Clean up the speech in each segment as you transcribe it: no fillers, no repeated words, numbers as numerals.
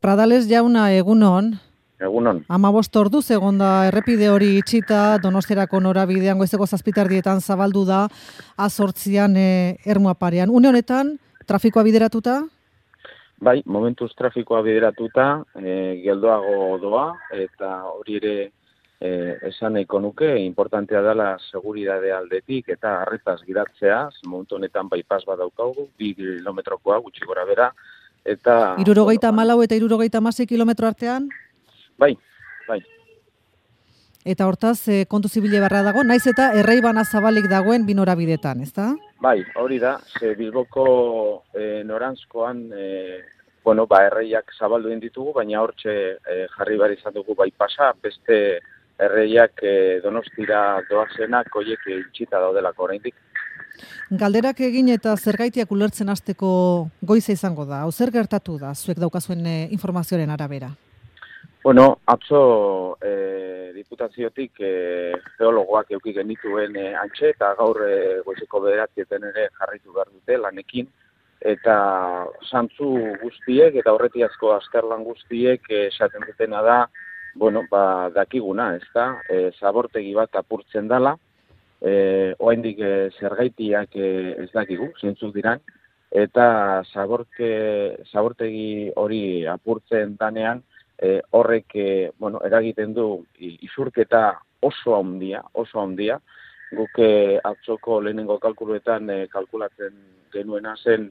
Pradales jauna, egunon. Egunon. 15 orduz egon da errepide hori itxita, Donostiarako norabidean goizeko 7:00 zabaldu da, A8an Ermua parean. Une honetan, trafikoa bideratuta? Bai, momentuz trafikoa bideratuta, geldoago doa, eta hori ere esan nahiko nuke, importantea dela seguridade aldetik eta arretaz gidatzea, momentu honetan bypass bat daukagu, 2 kilometrokoa gutxi gora bera, eta... 74 eta 76 kilometro artean? Bai. Eta hortaz, kontu zibile barra dago, naiz eta erreibana zabalik dagoen bi norabidetan, ezta? Bai, hori da, Bilboko noranzkoan, erreiak zabaldu egin ditugu, baina hortxe jarri behar izan dugu bypassa, beste erreiak Donostira doazenak hoiek itxita daudelako oraindik. Galderak egin eta zergaitiak ulertzen hasteko goiza izango da, hau zer gertatu da, zuek daukazuen informazioaren arabera? Bueno, atzo diputaziotik geologoak eduki genituen antxe, eta gaur goizeko 9:00 ere jarritu behar dute lanekin, eta zantzu guztiek eta horretiazko azterlan guztiek esaten dutena da, dakiguna, ezta, zabortegi bat apurtzen dela, oraindik zergaitiak ez dakigu, zeintzuk diran, eta zabortegi hori apurtzen danean, horrek eragiten du isurketa oso handia. Guk atzoko lehenengo kalkuluetan kalkulatzen genuena zen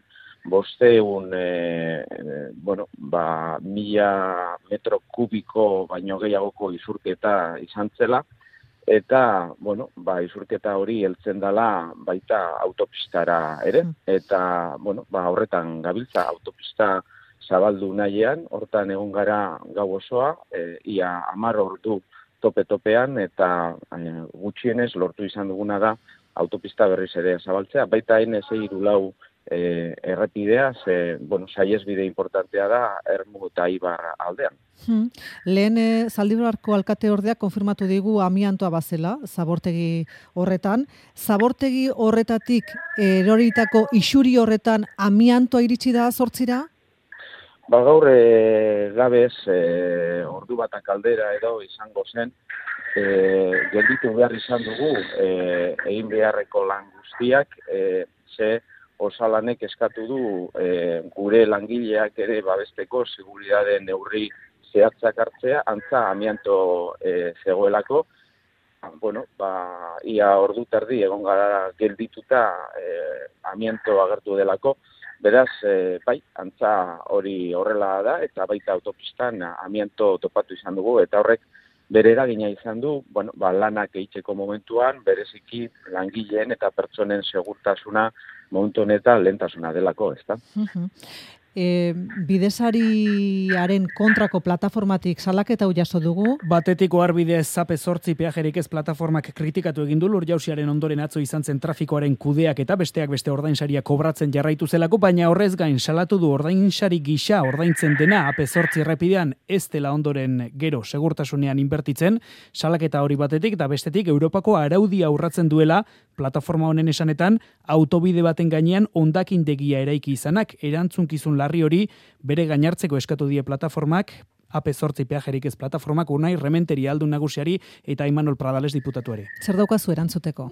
1000 metro kubiko baino gehiagoko isurketa izan zela, eta isurketa hori heltzen dela baita autopistara ere, eta horretan gabiltza autopista zabaldu nahian, hortan egon gara gau osoa, ia 10 ordu tope-topean, eta gutxienez lortu izan duguna da autopista berriz ere zabaltzea. Baita N634 errepidea, saihesbide importantea da Ermu eta Ibar aldean. Lehen Zaldibarko alkate ordeak konfirmatu digu amiantoa bazela, zabortegi horretan. Zabortegi horretatik eroritako isuri horretan amiantoa iritsi da 8:00? Gaur gabez, ordu batak aldera edo izango zen, gelditu behar izan dugu egin beharreko lan guztiak, ze osalanek eskatu du gure langileak ere babesteko seguridade neurri zehatzak hartzea, antza amianto zegoelako, ia ordu terdi egon gara geldituta amianto agertu delako. Beraz, antza hori horrela da, eta baita autopistan amianto topatu izan dugu, eta horrek bere eragina izan du, lanak egiteko momentuan, bereziki langileen eta pertsonen segurtasuna momentu honetan lehentasuna delako, ezta? Bidesariaren kontrako plataformatik salaketa hau jaso dugu. Batetik oharbide zape 8 peajerik ez plataformak kritikatu egin du Lurjausiaren ondoren atzo izan zen trafikoaren kudeak eta besteak beste ordainsaria kobratzen jarraitu zelako, baina horrez gain salatu du ordainsari gisa ordaintzen dena AP8 errepidean ez dela ondoren gero segurtasunean inbertitzen, salaketa hori batetik eta bestetik Europako araudia urratzen duela plataforma honen esanetan autobide baten gainean hondakindegia eraiki izanak erantzunkizun larri hori bere gainartzeko eskatu die plataformak, AP8 peajerik ez plataformak Unai Rementeri aldun nagusiari eta Imanol Pradales diputatuari. Zer daukazu erantzuteko?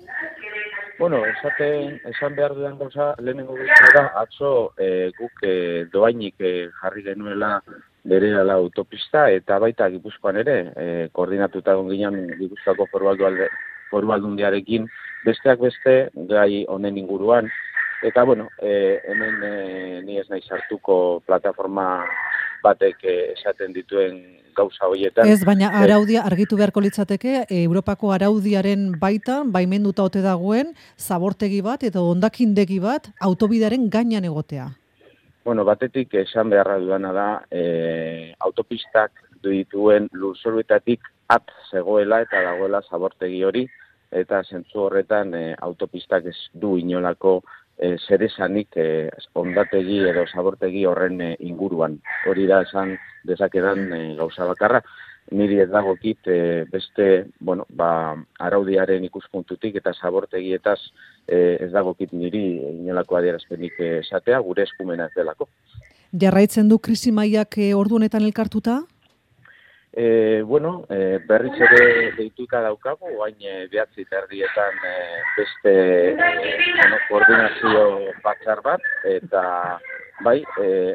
Esan behar dudan gauza, lehenengo gauza da, atzo guk doainik jarri genuela berehala autopista, eta baita Gipuzkoan ere, koordinatuta egon ginen Gipuzkoako foru aldundiarekin, besteak beste gai honen inguruan, eta hemen ni ez naiz hartuko plataforma batek esaten dituen gauza horietan. Ez, baina araudia argitu beharko litzateke, Europako araudiaren baitan, baimenduta ote dagoen, zabortegi bat edo hondakindegi bat autobidearen gainean egotea. Batetik esan beharra duena da, autopistak dituen lurzoruetatik at zegoela eta dagoela zabortegi hori, eta zentzu horretan autopistak ez du inolako zeresanik hondategi edo zabortegi horren inguruan. Hori da esan dezakedan gauza bakarra. Niri ez dagokit beste, araudiaren ikuspuntutik eta zabortegietaz ez dagokit niri inolako adierazpenik esatea, gure eskumena ez delako. Jarraitzen du krisi mailak ordu honetan elkartuta? Berriz ere deituta daukagu, bain 9:30 beste koordinazio batzar bat, eta bai,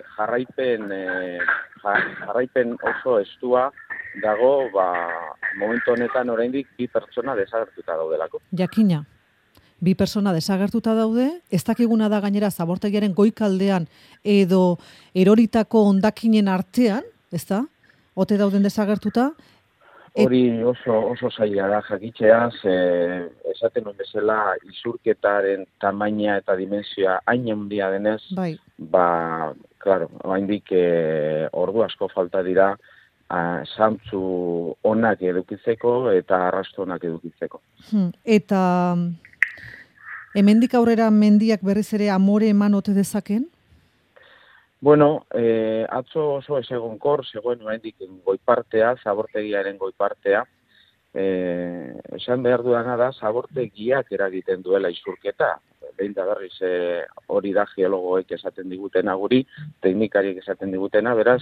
jarraipen oso estua dago, momentu honetan oraindik 2 pertsona desagertuta daudelako. Jakina. 2 pertsona desagertuta daude, ez dakiguna da gainera zabortegiaren goikaldean edo eroritako hondakinen artean, ezta? Ote dauden desagertuta? Hori oso zaila da jakitzea, esaten nuen bezala isurketaren tamaina eta dimensioa hain handia denez, bai. Oraindik ordu asko falta dira zantzu onak edukitzeko eta arrasto onak edukitzeko. Eta hemendik aurrera mendiak berriz ere amore eman ote dezaken? Atzo oso ezegonkor, zegoen oraindik goipartea, zabortegiaren goipartea. Esan behar dudana da, zabortegiak eragiten duela isurketa. Behin da berriz hori da geologoek esaten digutena guri, teknikariek esaten digutena, beraz,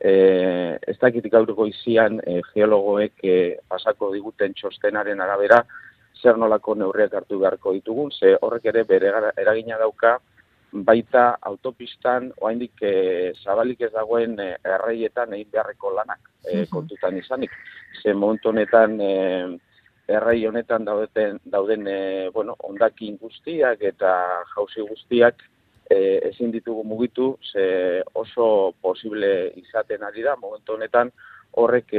ez dakit gaur goizian geologoek pasako diguten txostenaren arabera, zer nolako neurriak hartu beharko ditugun, ze horrek ere bere eragina dauka, baita autopistan oraindik zabalik ez dagoen erreietan egin beharreko lanak kontutan izanik. Ze momentu honetan errei honetan dauden hondakin guztiak eta jauzi guztiak ezin ditugu mugitu, ze oso posible izaten ari da momentu honetan horrek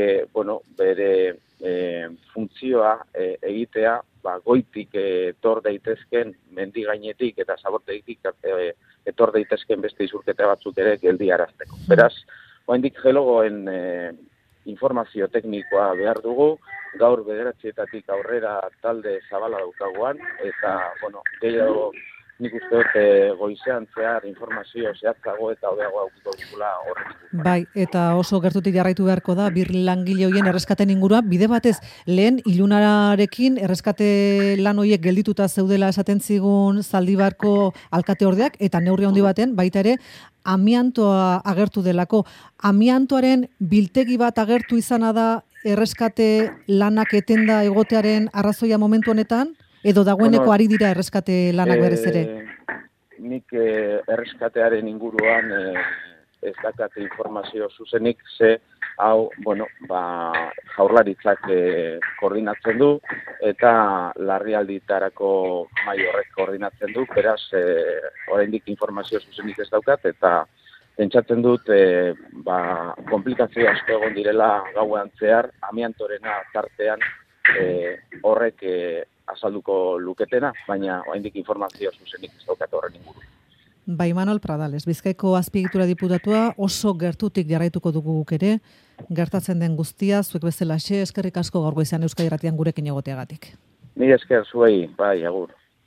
bere funtzioa egitea, goitik etor daitezken mendi gainetik eta zabortegitik etor daitezken beste isurketa batzuk ere geldiarazteko. Beraz, oraindik geologoen informazio teknikoa behar dugu, gaur 9:00 aurrera talde zabala daukaguan, eta, gehiago nik uste dut goizean zehar informazio zehatzago eta hobeago aukiko dugula horretik. Bai, eta oso gertutik jarraitu beharko da, 2 langile hoien erreskaten ingurua, bide batez, lehen ilunarekin erreskate lan hoiek geldituta zeudela esaten zigun Zaldibarko alkateordeak, eta neurri handi baten, baita ere, amiantoa agertu delako. Amiantoaren biltegi bat agertu izana da erreskate lanak etenda egotearen arrazoia momentu honetan? Edo dagoeneko ari dira erreskate lanak berriz ere? Nik erreskatearen inguruan ez dakate informazio zuzenik, ze hau, jaurlaritzak koordinatzen du, eta larrialditarako mahai horrek koordinatzen du, beraz, oraindik informazio zuzenik ez daukat, eta pentsatzen dut, komplikazio asko egon direla gauean zehar, amiantorena tartean horrek azalduko luketena, baina oraindik informazio zuzenik ez daukat horren inguru. Bai, Manol Pradales, Bizkaiko azpiegitura diputatua, oso gertutik jarraituko dugu guk ere, gertatzen den guztia, zuek bezalaxe, eskerrik asko gaur goizean Euskadi Irratian gurekin egoteagatik. Ni esker zuei, bai, agur.